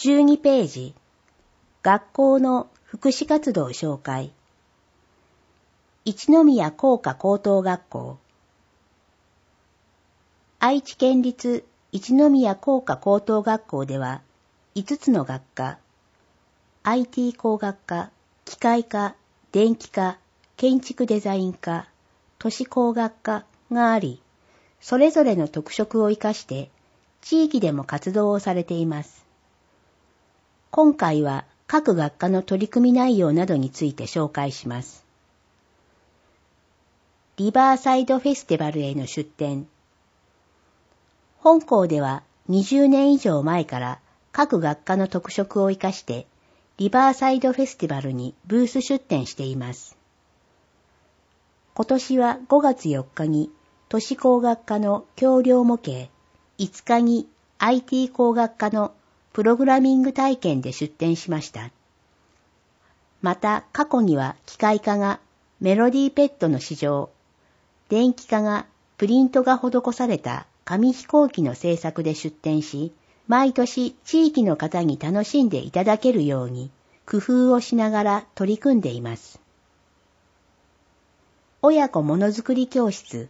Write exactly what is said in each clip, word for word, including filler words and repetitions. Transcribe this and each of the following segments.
じゅうにページ、学校の福祉活動紹介。一宮工科高等学校。愛知県立一宮工科高等学校では、いつつの学科、アイティー 工学科、機械科、電気科、建築デザイン科、都市工学科があり、それぞれの特色を生かして、地域でも活動をされています。今回は各学科の取り組み内容などについて紹介します。リバーサイドフェスティバルへの出展。本校ではにじゅうねん以上前から各学科の特色を生かしてリバーサイドフェスティバルにブース出展しています。今年はごがつよっかに都市工学科の橋梁模型、いつかに アイティー 工学科のプログラミング体験で出展しました。また過去には機械科がメロディーペットの試乗、電気科がプリントが施された紙飛行機の製作で出展し、毎年地域の方に楽しんでいただけるように工夫をしながら取り組んでいます。親子ものづくり教室。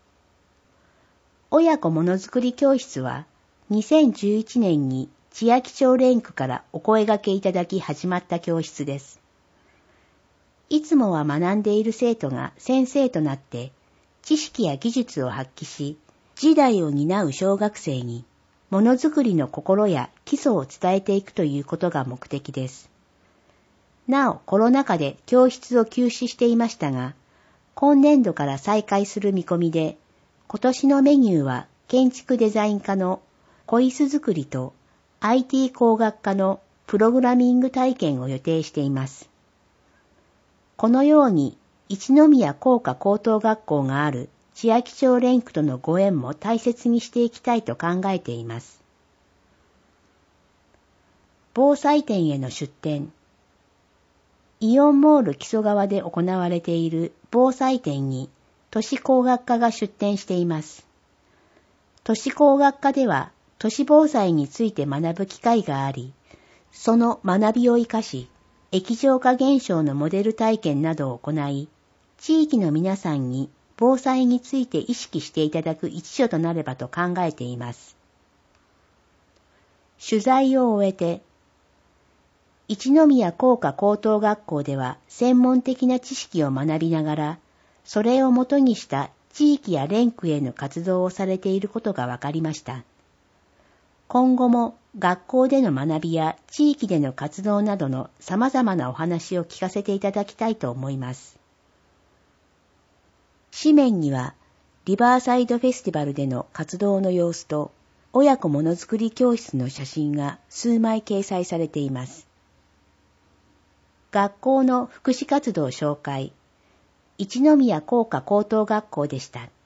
親子ものづくり教室はにせんじゅういちねんに千秋町連区からお声掛けいただき始まった教室です。いつもは学んでいる生徒が先生となって知識や技術を発揮し、次代を担う小学生にものづくりの心や基礎を伝えていくということが目的です。なお、コロナ禍で教室を休止していましたが、今年度から再開する見込みで、今年のメニューは建築デザイン科の小椅子作りと アイティー 工学科のプログラミング体験を予定しています。このように一宮工科高等学校がある千秋町連区とのご縁も大切にしていきたいと考えています。防災展への出展。イオンモール木曽川で行われている防災展に都市工学科が出展しています。都市工学科では都市防災について学ぶ機会があり、その学びを生かし、液状化現象のモデル体験などを行い、地域の皆さんに防災について意識していただく一助となればと考えています。取材を終えて、一宮工科高等学校では専門的な知識を学びながら、それをもとにした地域や連区への活動をされていることが分かりました。今後も学校での学びや地域での活動などの様々なお話を聞かせていただきたいと思います。紙面にはリバーサイドフェスティバルでの活動の様子と親子ものづくり教室の写真が数枚掲載されています。学校の福祉活動紹介、一宮工科高等学校でした。